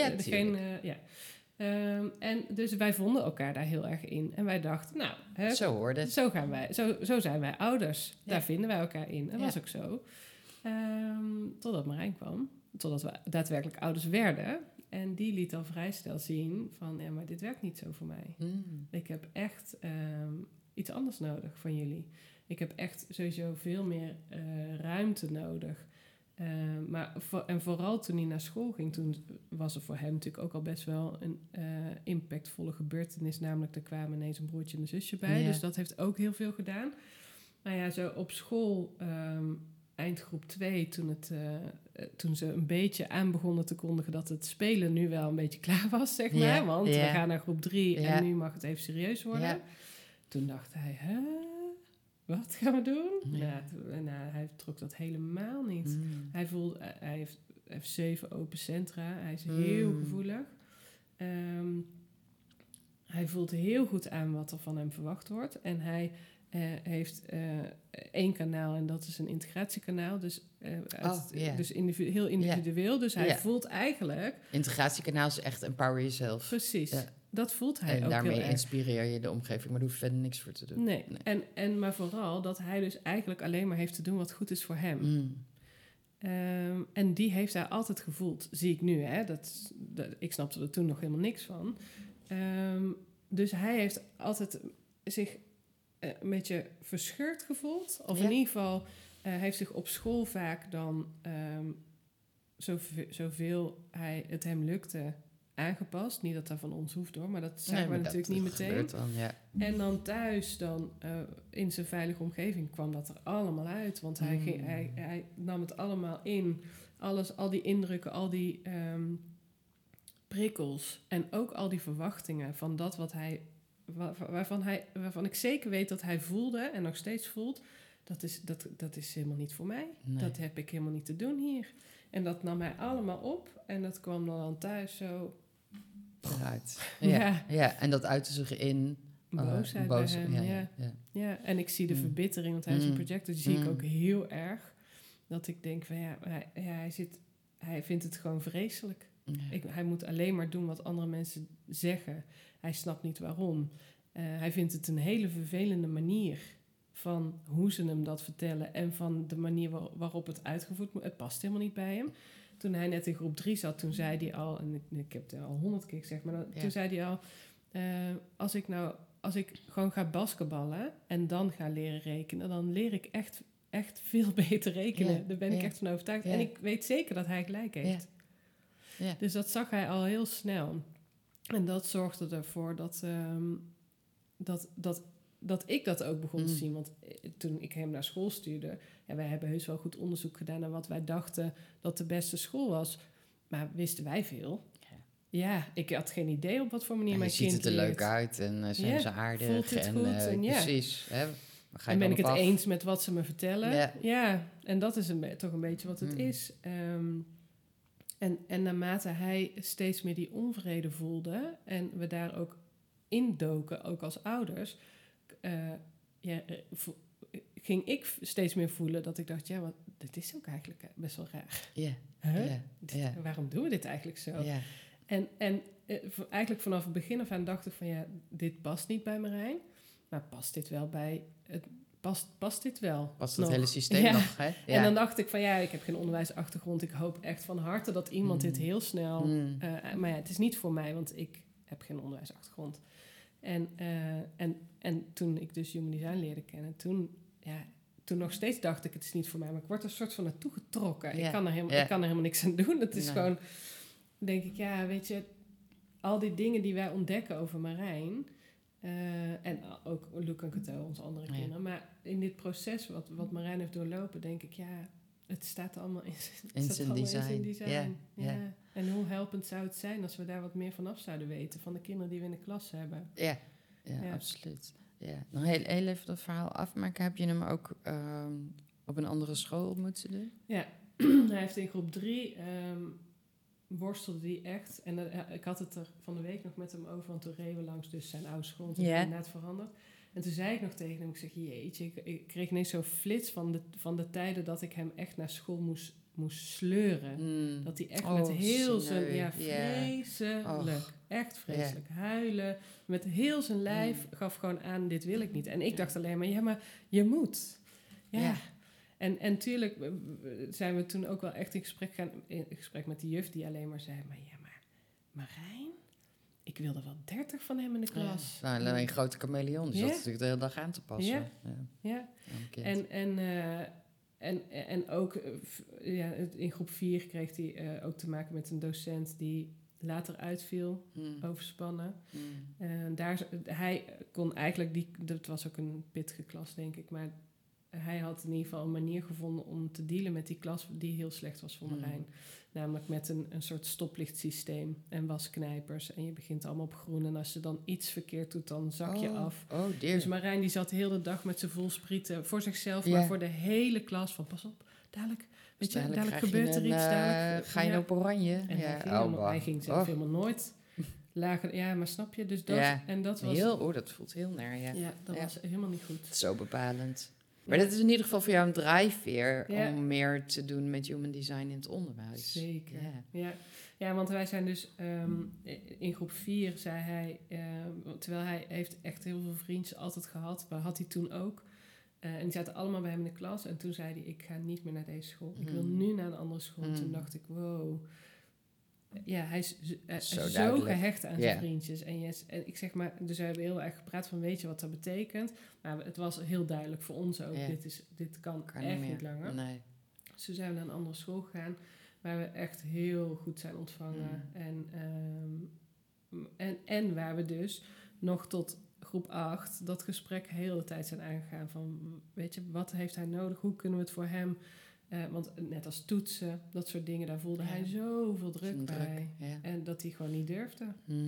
En dus wij vonden elkaar daar heel erg in. En wij dachten, nou... Zo hoort het. Zo zijn wij ouders. Daar vinden wij elkaar in. Dat was ook zo. Totdat Marijn kwam. Totdat we daadwerkelijk ouders werden. En die liet al vrij snel zien van... ja, maar dit werkt niet zo voor mij. Ik heb echt iets anders nodig van jullie. Ik heb echt sowieso veel meer ruimte nodig. En vooral toen hij naar school ging... toen was er voor hem natuurlijk ook al best wel een impactvolle gebeurtenis. Namelijk, er kwamen ineens een broertje en een zusje bij. Ja. Dus dat heeft ook heel veel gedaan. Nou ja, zo op school... eind groep 2, toen ze een beetje aan begonnen te kondigen... dat het spelen nu wel een beetje klaar was, zeg maar. Want we gaan naar groep 3 en nu mag het even serieus worden. Ja. Toen dacht hij, wat gaan we doen? Ja. Hij trok dat helemaal niet. Hij heeft 7 open centra. Hij is heel gevoelig. Hij voelt heel goed aan wat er van hem verwacht wordt. En hij... heeft 1 kanaal en dat is een integratiekanaal. Dus, dus heel individueel. Dus hij voelt eigenlijk... Integratiekanaal is echt empower jezelf. Precies, dat voelt hij ook heel erg. En daarmee inspireer je de omgeving, maar daar hoef je verder niks voor te doen. Nee. Maar vooral dat hij dus eigenlijk alleen maar heeft te doen wat goed is voor hem. En die heeft hij altijd gevoeld, zie ik nu. Hè? Ik snapte er toen nog helemaal niks van. Dus hij heeft altijd zich... een beetje verscheurd gevoeld. Of in ieder geval heeft zich op school vaak dan zoveel het hem lukte aangepast. Niet dat dat van ons hoeft hoor, maar dat zagen we natuurlijk niet meteen. Dan, En dan thuis, in zijn veilige omgeving kwam dat er allemaal uit. Want hij nam het allemaal in. Al die indrukken, al die prikkels. En ook al die verwachtingen van dat wat hij... Waarvan ik zeker weet dat hij voelde en nog steeds voelt... dat is helemaal niet voor mij. Nee. Dat heb ik helemaal niet te doen hier. En dat nam hij allemaal op en dat kwam dan thuis zo... eruit. Ja, en dat uitte zich in... boosheid bij hem, ja. En ik zie de verbittering, want hij is een projector... die zie ik ook heel erg. Dat ik denk van hij vindt het gewoon vreselijk. Hij moet alleen maar doen wat andere mensen zeggen... Hij snapt niet waarom. Hij vindt het een hele vervelende manier van hoe ze hem dat vertellen... en van de manier waarop het uitgevoerd moet. Het past helemaal niet bij hem. Toen hij net in groep 3 zat, toen zei hij al... en ik heb het al 100 keer gezegd, maar toen zei hij al... als ik gewoon ga basketballen en dan ga leren rekenen... dan leer ik echt veel beter rekenen. Ja. Daar ben ik echt van overtuigd. Ja. En ik weet zeker dat hij gelijk heeft. Ja. Dus dat zag hij al heel snel... En dat zorgde ervoor dat ik dat ook begon te zien. Want toen ik hem naar school stuurde... Ja, wij hebben heus wel goed onderzoek gedaan... naar wat wij dachten dat de beste school was. Maar wisten wij veel? ja, ik had geen idee op wat voor manier En mijn je kind ziet het er leert. leuk uit en zijn ze aardig. Voelt het goed en precies. Hè, ga je en ben dan ik het op af? eens met wat ze me vertellen? Ja. En dat is toch een beetje wat het is. En naarmate hij steeds meer die onvrede voelde en we daar ook indoken, ook als ouders, ging ik steeds meer voelen dat ik dacht, ja, wat, dit is ook eigenlijk best wel raar. Ja. Huh? Ja. Waarom doen we dit eigenlijk zo? Ja. En eigenlijk vanaf het begin af aan dacht ik van, ja, dit past niet bij Marijn, maar past dit wel bij het... Past dit wel? Past het nog? hele systeem nog, hè? Ja. En dan dacht ik van ja, ik heb geen onderwijsachtergrond. Ik hoop echt van harte dat iemand dit heel snel... maar ja, het is niet voor mij, want ik heb geen onderwijsachtergrond. En toen ik dus Human Design leerde kennen, toen nog steeds dacht ik, het is niet voor mij. Maar ik word er een soort van naartoe getrokken. Ja. Ik kan er helemaal niks aan doen. Het is gewoon, denk ik, ja, weet je... Al die dingen die wij ontdekken over Marijn... en ook Luc en Cato, onze andere kinderen. Maar in dit proces wat Marijn heeft doorlopen, denk ik, ja, het staat allemaal in zijn design. Ja. En hoe helpend zou het zijn als we daar wat meer vanaf zouden weten van de kinderen die we in de klas hebben. Ja, absoluut. Ja. Nog heel even dat verhaal afmaken. Heb je hem ook op een andere school moeten doen? Ja, hij heeft in groep 3... worstelde die echt. En ik had het er van de week nog met hem over, want toen reden we langs dus zijn oude school. Toen is net veranderd. En toen zei ik nog tegen hem, ik zeg, jeetje, ik kreeg ineens zo'n flits van de tijden dat ik hem echt naar school moest sleuren. Dat hij echt met heel zijn... vreselijk. Echt vreselijk. Huilen. Met heel zijn lijf gaf gewoon aan, dit wil ik niet. En ik dacht alleen maar je moet. Ja. En tuurlijk zijn we toen ook wel echt in gesprek met die juf die alleen maar zei... Maar Marijn, ik wilde wel 30 van hem in de klas. Nou, alleen een grote chameleon, dus dat is natuurlijk de hele dag aan te passen. Ja. En ook in groep 4 kreeg hij ook te maken met een docent die later uitviel, overspannen. Hij kon eigenlijk, dat was ook een pittige klas, denk ik, maar... Hij had in ieder geval een manier gevonden om te dealen met die klas die heel slecht was voor Marijn. Namelijk met een soort stoplichtsysteem en wasknijpers. En je begint allemaal op groen. En als je dan iets verkeerd doet, dan zak je af. Dus Marijn die zat heel de dag met zijn voelsprieten voor zichzelf, maar voor de hele klas. Van pas op, dadelijk gebeurt er iets. Ga je op oranje? En hij ging zelf helemaal nooit lager. Ja, maar snap je? Dus dat, en dat was... dat voelt heel naar, Ja, dat was helemaal niet goed. Zo bepalend. Maar dat is in ieder geval voor jou een drijfveer om meer te doen met human design in het onderwijs. Zeker, ja, want wij zijn dus in groep 4, zei hij... terwijl hij heeft echt heel veel vriendjes altijd gehad, maar had hij toen ook. En die zaten allemaal bij hem in de klas. En toen zei hij, ik ga niet meer naar deze school. Ik wil nu naar een andere school. En toen dacht ik, wow... Ja, hij is zo gehecht aan zijn vriendjes. En ik zeg maar, dus we hebben heel erg gepraat van, weet je wat dat betekent? Maar het was heel duidelijk voor ons ook, dit kan echt niet langer. Nee. Dus toen zijn we naar een andere school gegaan, waar we echt heel goed zijn ontvangen. En waar we dus nog tot groep 8 dat gesprek heel de tijd zijn aangegaan van, weet je, wat heeft hij nodig? Hoe kunnen we het voor hem... want net als toetsen, dat soort dingen, daar voelde hij zoveel druk bij. En dat hij gewoon niet durfde.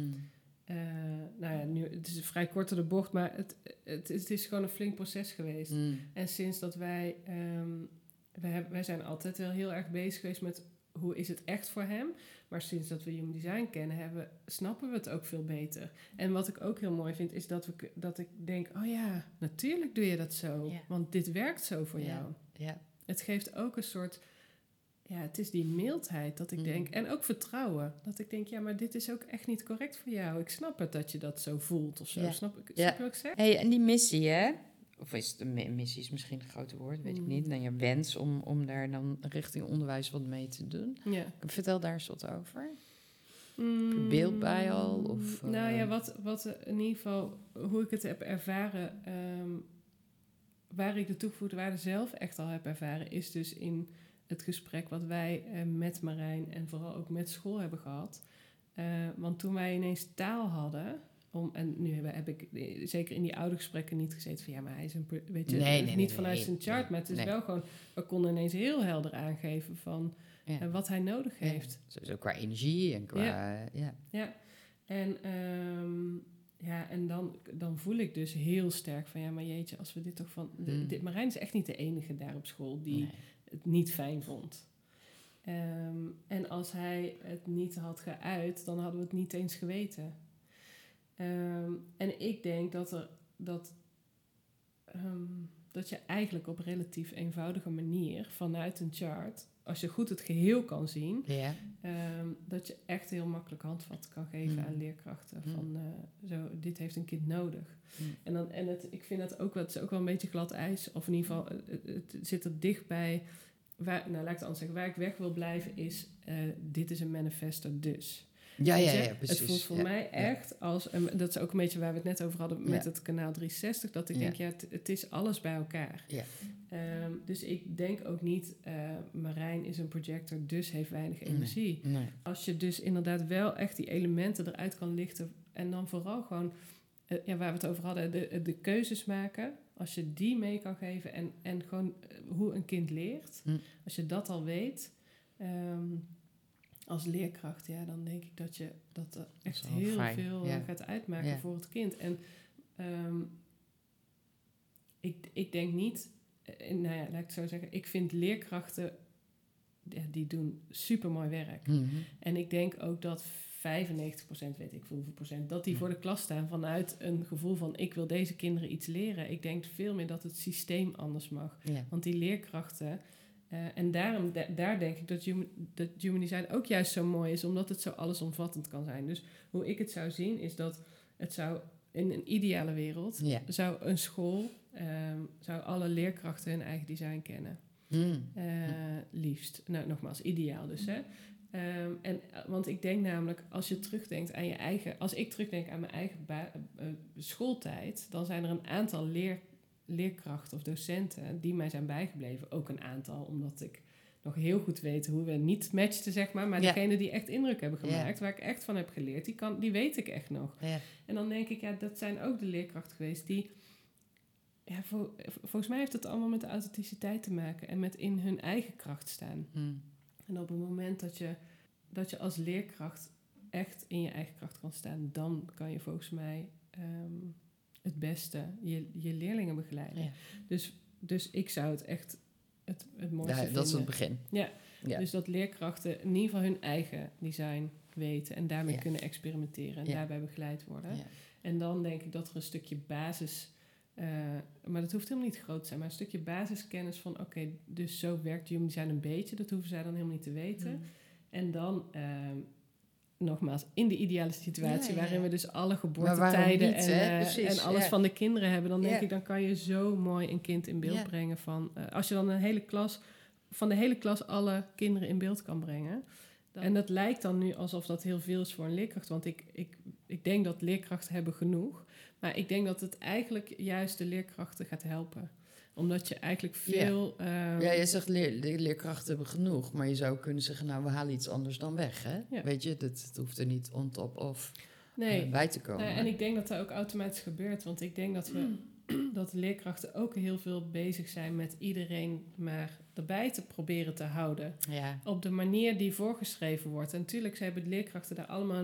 Nu, het is een vrij kort door de bocht, maar het is gewoon een flink proces geweest. En sinds dat wij zijn altijd wel heel erg bezig geweest met hoe is het echt voor hem. Maar sinds dat we Human Design kennen, snappen we het ook veel beter. En wat ik ook heel mooi vind, is dat ik denk, oh ja, natuurlijk doe je dat zo. Ja. Want dit werkt zo voor jou. Ja. Het geeft ook een soort... Ja, het is die mildheid dat ik denk... En ook vertrouwen. Dat ik denk, ja, maar dit is ook echt niet correct voor jou. Ik snap het dat je dat zo voelt of zo. Ja. Snap je wat ik zeg? Hey, en die missie, hè? Of is het een missie is misschien een grote woord, weet ik niet. Dan je wens om daar dan richting onderwijs wat mee te doen. Ja. Vertel daar eens wat over. Heb je beeld bij al? Of, Nou ja, wat in ieder geval... Hoe ik het heb ervaren... waar ik de toegevoegde waarde zelf echt al heb ervaren... is dus in het gesprek wat wij met Marijn... en vooral ook met school hebben gehad. Want toen wij ineens taal hadden... en nu heb ik zeker in die oude gesprekken niet gezeten van... ja, maar hij is een... Weet je, niet vanuit zijn chart, maar het is wel gewoon... We konden ineens heel helder aangeven van... Ja. wat hij nodig heeft. Sowieso qua energie en qua... Ja. En, en dan voel ik dus heel sterk van... ja, maar jeetje, als we dit toch van... Marijn is echt niet de enige daar op school die het niet fijn vond. En als hij het niet had geuit, dan hadden we het niet eens geweten. En ik denk dat je eigenlijk op relatief eenvoudige manier vanuit een chart, als je goed het geheel kan zien, dat je echt heel makkelijk handvat kan geven aan leerkrachten. Van dit heeft een kind nodig. Ik vind dat ook wel, het is ook wel een beetje glad ijs, of in ieder geval, het zit er dichtbij. Laat ik het anders zeggen, waar ik weg wil blijven is, dit is een manifesto dus. Ja, precies. Het voelt voor mij echt als... dat is ook een beetje waar we het net over hadden met het kanaal 360... dat ik denk, het is alles bij elkaar. Ja. Dus ik denk ook niet... Marijn is een projector, dus heeft weinig energie. Nee. Als je dus inderdaad wel echt die elementen eruit kan lichten... en dan vooral gewoon, waar we het over hadden... de keuzes maken... als je die mee kan geven en gewoon hoe een kind leert... als je dat al weet... als leerkracht, dan denk ik dat je dat echt heel veel gaat uitmaken voor het kind. En ik denk niet... laat ik het zo zeggen. Ik vind leerkrachten... die doen supermooi werk. Mm-hmm. En ik denk ook dat 95%, weet ik hoeveel procent... dat die voor de klas staan vanuit een gevoel van... ik wil deze kinderen iets leren. Ik denk veel meer dat het systeem anders mag. Ja. Want die leerkrachten... en daar denk ik dat human design ook juist zo mooi is... omdat het zo allesomvattend kan zijn. Dus hoe ik het zou zien is dat het zou... in een ideale wereld zou een school... zou alle leerkrachten hun eigen design kennen. Liefst. Nou, nogmaals, ideaal dus, hè. Want ik denk namelijk, als je terugdenkt aan je eigen... als ik terugdenk aan mijn eigen schooltijd... dan zijn er een aantal leerkrachten of docenten die mij zijn bijgebleven. Ook een aantal, omdat ik nog heel goed weet hoe we niet matchten, zeg maar. Maar degene die echt indruk hebben gemaakt, waar ik echt van heb geleerd, die weet ik echt nog. Ja. En dan denk ik, dat zijn ook de leerkrachten geweest die... volgens mij heeft het allemaal met de authenticiteit te maken en met in hun eigen kracht staan. En op het moment dat je als leerkracht echt in je eigen kracht kan staan, dan kan je volgens mij... het beste je leerlingen begeleiden. Ja. Dus ik zou het echt het mooiste vinden. Dat is het begin. Ja. Dus dat leerkrachten in ieder geval hun eigen design weten... en daarmee kunnen experimenteren en daarbij begeleid worden. Ja. En dan denk ik dat er een stukje basis... maar dat hoeft helemaal niet groot te zijn... maar een stukje basiskennis van... oké, dus zo werkt human design een beetje. Dat hoeven zij dan helemaal niet te weten. En dan... nogmaals, in de ideale situatie... waarin we dus alle geboortetijden en alles van de kinderen hebben... dan denk ik, dan kan je zo mooi een kind in beeld brengen van... als je dan van de hele klas alle kinderen in beeld kan brengen... En dat lijkt dan nu alsof dat heel veel is voor een leerkracht... want ik denk dat leerkrachten hebben genoeg... maar ik denk dat het eigenlijk juist de leerkrachten gaat helpen... Omdat je eigenlijk veel... je zegt de leerkrachten hebben genoeg... maar je zou kunnen zeggen, nou, we halen iets anders dan weg. Hè? Ja. Weet je, het hoeft er niet on top of bij te komen. En ik denk dat dat ook automatisch gebeurt. Want ik denk dat de leerkrachten ook heel veel bezig zijn... met iedereen maar erbij te proberen te houden. Ja. Op de manier die voorgeschreven wordt. En natuurlijk, ze hebben de leerkrachten daar allemaal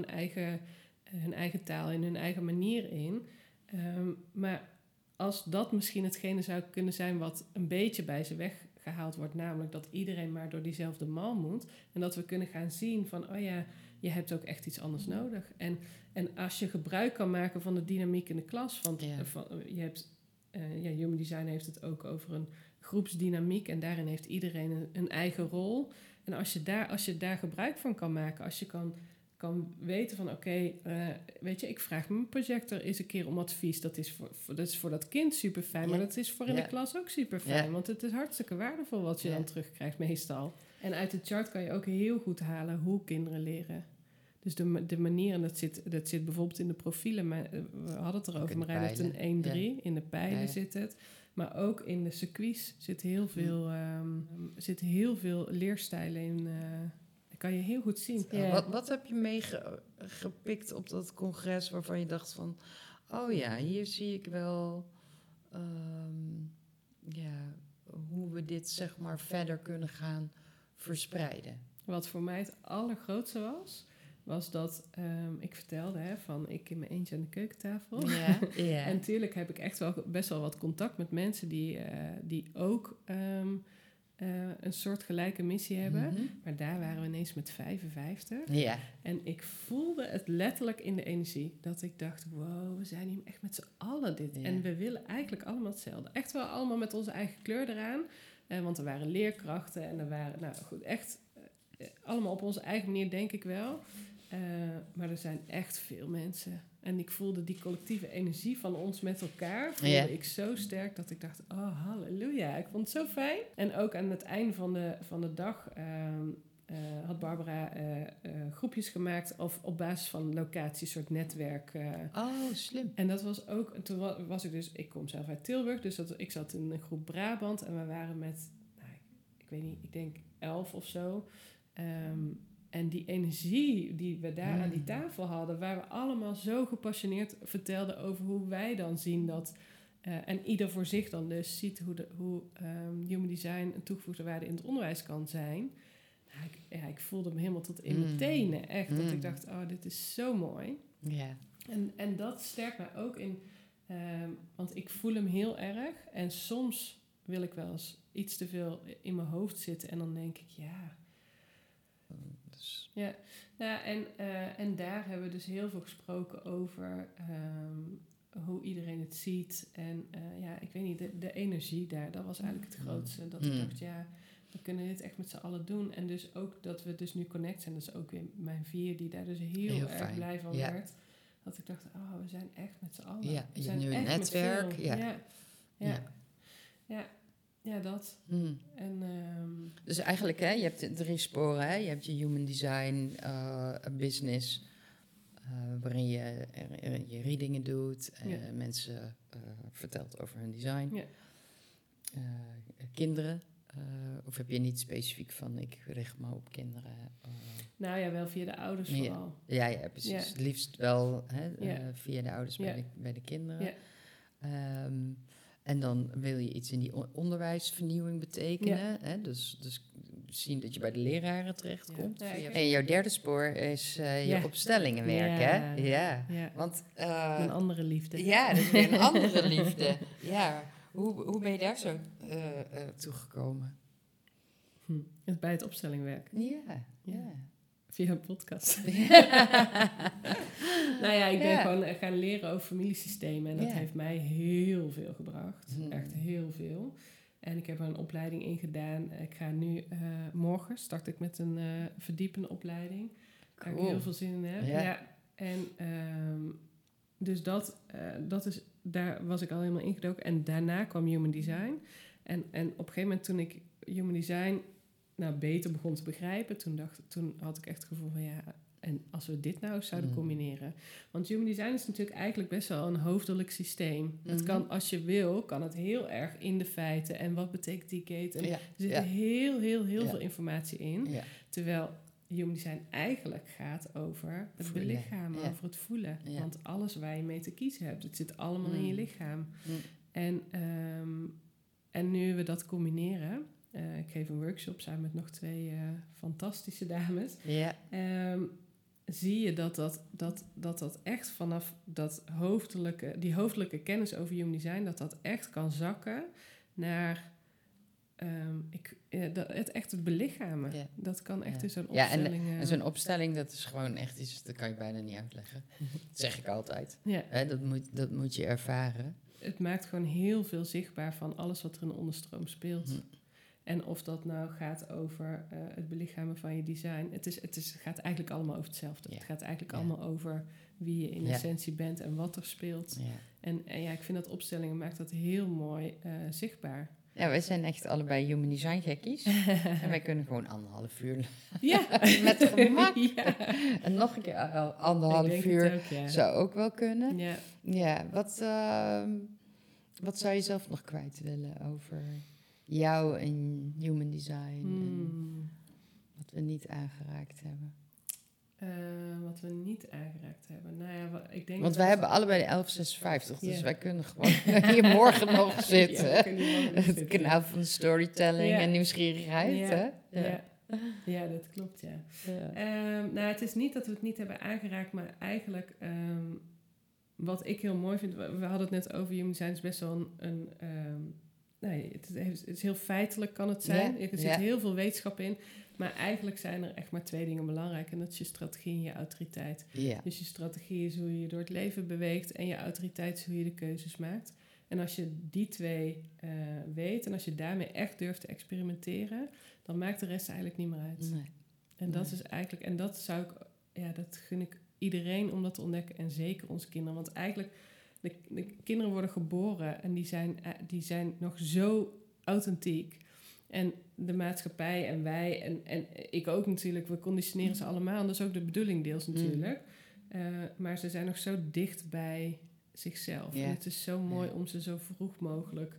hun eigen taal... en hun eigen manier in. Maar... als dat misschien hetgene zou kunnen zijn wat een beetje bij ze weggehaald wordt... namelijk dat iedereen maar door diezelfde mal moet... en dat we kunnen gaan zien van... je hebt ook echt iets anders nodig. En als je gebruik kan maken van de dynamiek in de klas... want je hebt, Human Design heeft het ook over een groepsdynamiek... en daarin heeft iedereen een eigen rol. En als je daar gebruik van kan maken... als je kan weten van weet je, ik vraag mijn projector eens een keer om advies. Dat is voor dat kind super fijn, maar dat is voor in de klas ook super fijn. Want het is hartstikke waardevol wat je dan terugkrijgt meestal. En uit de chart kan je ook heel goed halen hoe kinderen leren. Dus de manieren, dat zit bijvoorbeeld in de profielen. Maar we hadden het erover, Marijn heeft een 1-3. In de pijlen zit het. Maar ook in de circuits zitten heel veel leerstijlen in... kan je heel goed zien. Wat heb je meegepikt op dat congres waarvan je dacht van... hier zie ik wel hoe we dit zeg maar verder kunnen gaan verspreiden? wat voor mij het allergrootste was dat ik vertelde van ik in mijn eentje aan de keukentafel. Ja, ja. En natuurlijk heb ik echt wel best wel wat contact met mensen die ook een soort gelijke missie hebben. Mhm. Maar daar waren we ineens met 55. Ja. En ik voelde het letterlijk in de energie. Dat ik dacht, wow, we zijn hier echt met z'n allen dit. Ja. En we willen eigenlijk allemaal hetzelfde. Echt wel allemaal met onze eigen kleur eraan. Want er waren leerkrachten en er waren, nou goed, echt allemaal op onze eigen manier, denk ik wel. Maar er zijn echt veel mensen. En ik voelde die collectieve energie van ons met elkaar. Voelde ik zo sterk dat ik dacht, oh halleluja. Ik vond het zo fijn. En ook aan het einde van de dag had Barbara groepjes gemaakt of op basis van locatie, een soort netwerk. Oh, slim. En dat was ook, toen was ik dus, ik kom zelf uit Tilburg, dus ik zat in een groep Brabant en we waren met, nou, ik weet niet, ik denk 11 of zo. En die energie die we daar aan die tafel hadden, waar we allemaal zo gepassioneerd vertelden over hoe wij dan zien dat, en ieder voor zich dan dus ziet hoe human design een toegevoegde waarde in het onderwijs kan zijn. Nou, ik voelde me helemaal tot in mijn tenen, echt. Dat ik dacht, oh, dit is zo mooi. Ja. En dat sterkt mij ook in, want ik voel hem heel erg. En soms wil ik wel eens iets te veel in mijn hoofd zitten. En dan denk ik, ja. Dus. Ja, nou, en daar hebben we dus heel veel gesproken over hoe iedereen het ziet. En ik weet niet, de energie daar, dat was eigenlijk het grootste. Dat ik dacht, ja, we kunnen dit echt met z'n allen doen. En dus ook dat we dus nu connect zijn. Dat is ook weer mijn 4 die daar dus heel erg blij van werd. Dat ik dacht, oh, we zijn echt met z'n allen. Ja, we je zijn hebt nu een echt netwerk. Ja, dat. En, dus eigenlijk, hè, je hebt 3 sporen. Hè? Je hebt je human design, business, waarin je readingen doet. Mensen vertelt over hun design. Ja. Kinderen. Of heb je niet specifiek van, ik richt me op kinderen? Nou ja, wel via de ouders vooral. Ja, precies. Ja. Het liefst wel via de ouders bij de kinderen. Ja. En dan wil je iets in die onderwijsvernieuwing betekenen. Ja. Hè? Dus zien dat je bij de leraren terechtkomt. Ja, en jouw derde spoor is je opstellingen werken. Ja. Want, een andere liefde. Ja, dat is weer een andere liefde. Ja. Hoe ben je daar zo toegekomen? Bij het opstellingwerk. Ja. Via een podcast. Nou ja, ik ben gewoon gaan leren over familiesystemen. En dat heeft mij heel veel gebracht. Echt heel veel. En ik heb er een opleiding in gedaan. Ik ga nu, morgen start ik met een verdiepende opleiding. Waar ik heel veel zin in heb. Ja. En dus dat is, daar was ik al helemaal ingedoken. En daarna kwam Human Design. En op een gegeven moment toen ik Human Design beter begon te begrijpen, toen had ik echt het gevoel van ja, en als we dit nou zouden combineren. Want Human Design is natuurlijk eigenlijk best wel een hoofdelijk systeem. Het kan, als je wil, kan het heel erg in de feiten. En wat betekent die gate? En er zit heel veel informatie in. Ja. Terwijl Human Design eigenlijk gaat over het belichamen, over het voelen. Ja. Want alles waar je mee te kiezen hebt, het zit allemaal in je lichaam. En nu we dat combineren, ik geef een workshop samen met nog 2 fantastische dames. Ja. Zie je dat echt vanaf die hoofdelijke kennis over Human Design, dat echt kan zakken naar het belichamen. Ja. Dat kan echt in zo'n opstelling. En zo'n opstelling, dat is gewoon echt iets, dat kan je bijna niet uitleggen. Dat zeg ik altijd. Ja. Dat moet je ervaren. Het maakt gewoon heel veel zichtbaar van alles wat er in de onderstroom speelt. En of dat nou gaat over het belichamen van je design. Het gaat eigenlijk allemaal over hetzelfde. Ja. Het gaat eigenlijk allemaal over wie je in essentie bent en wat er speelt. Ja. En ik vind dat opstellingen maakt dat heel mooi zichtbaar. Ja, wij zijn echt allebei human design gekkies. En wij kunnen gewoon 1,5 uur met gemak. En nog een keer 1,5 uur zou ook wel kunnen. Ja, wat zou je zelf nog kwijt willen over jou en human design? En wat we niet aangeraakt hebben? Wat we niet aangeraakt hebben. Nou ja, ik denk. Want wij hebben allebei de 1156, dus wij kunnen gewoon hier morgen nog zitten. Het kanaal van storytelling en nieuwsgierigheid. Ja. Hè? Ja, dat klopt, ja. Het is niet dat we het niet hebben aangeraakt, maar eigenlijk wat ik heel mooi vind, we hadden het net over human design is best wel het is heel feitelijk kan het zijn. Er zit heel veel wetenschap in, maar eigenlijk zijn er echt maar 2 dingen belangrijk en dat is je strategie en je autoriteit. Ja. Dus je strategie is hoe je door het leven beweegt en je autoriteit is hoe je de keuzes maakt. En als je die 2 weet en als je daarmee echt durft te experimenteren, dan maakt de rest eigenlijk niet meer uit. Nee. En dat is eigenlijk, en dat zou ik, dat gun ik iedereen om dat te ontdekken en zeker onze kinderen. Want eigenlijk, de kinderen worden geboren en die zijn nog zo authentiek. En de maatschappij en wij en ik ook natuurlijk, we conditioneren ze allemaal. En dat is ook de bedoeling deels natuurlijk. Maar ze zijn nog zo dicht bij zichzelf. Ja. En het is zo mooi om ze zo vroeg mogelijk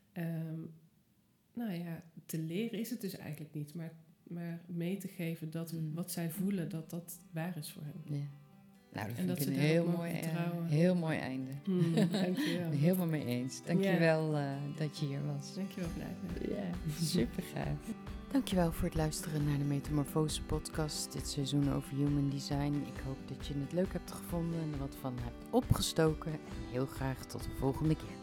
te leren is het dus eigenlijk niet. Maar mee te geven dat wat zij voelen, dat waar is voor hen. Ja. Nou, dat en vind dat ik ze een heel mooi einde. Dankjewel. Helemaal mee eens. Dankjewel dat je hier was. Dankjewel voor de uitnodiging. Ja, super gaaf. Dankjewel voor het luisteren naar de Metamorfose podcast. Dit seizoen over Human Design. Ik hoop dat je het leuk hebt gevonden en er wat van hebt opgestoken. En heel graag tot de volgende keer.